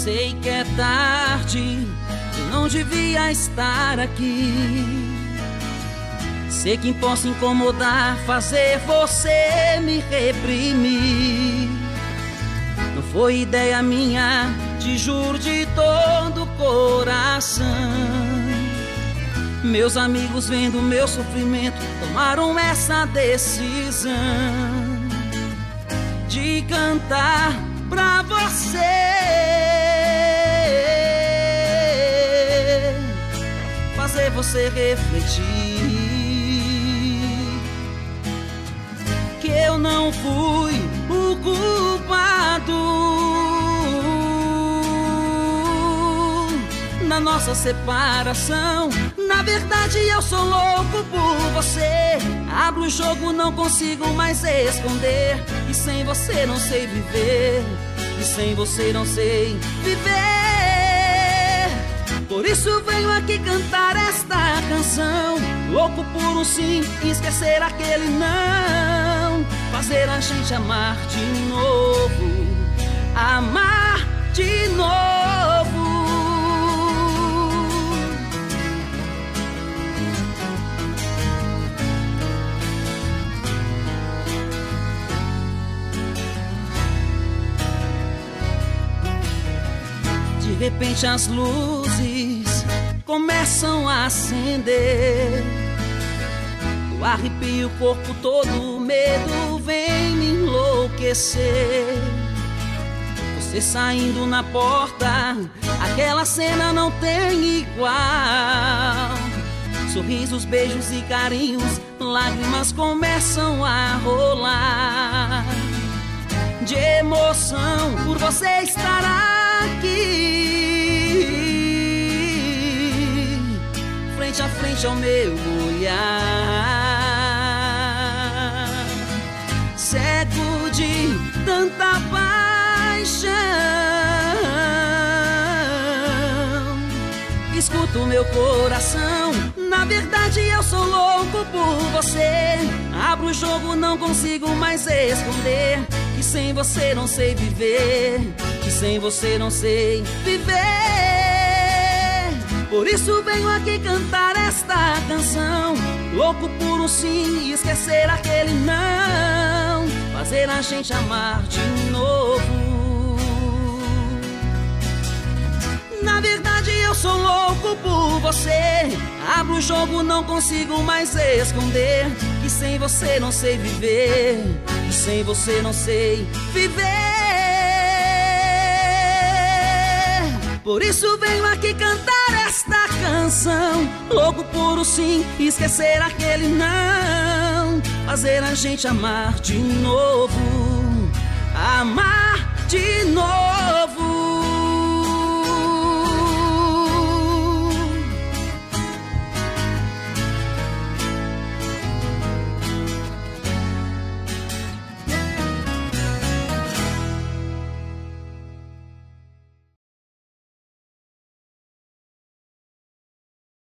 Sei que é tarde, eu não devia estar aqui. Sei que posso incomodar, fazer você me reprimir. Não foi ideia minha, te juro de todo o coração. Meus amigos, vendo meu sofrimento, tomaram essa decisão de cantar pra você, fazer você refletir que eu não fui o culpado na nossa separação. Na verdade eu sou louco por você. Abro o jogo, não consigo mais esconder. E sem você não sei viver. E sem você não sei viver. Por isso venho aqui cantar esta canção. Louco por um sim, esquecer aquele não. Fazer a gente amar de novo. Amar de novo. De repente as luzes começam a acender. O arrepio, o corpo todo, o medo vem me enlouquecer. Você saindo na porta, aquela cena não tem igual. Sorrisos, beijos e carinhos, lágrimas começam a rolar. De emoção por você estar aqui, frente a frente ao meu olhar, cego de tanta paixão. Escuta o meu coração, na verdade eu sou louco por você. Abro o jogo, não consigo mais esconder. Que sem você não sei viver. Que sem você não sei viver. Por isso venho aqui cantar esta canção. Louco por um sim e esquecer aquele não. Fazer a gente amar de novo. Na verdade eu sou louco por você. Abro o jogo, não consigo mais esconder. Que sem você não sei viver. Que sem você não sei viver. Por isso venho aqui cantar esta canção. Louco por um sim, esquecer aquele não. Fazer a gente amar de novo. Amar de novo.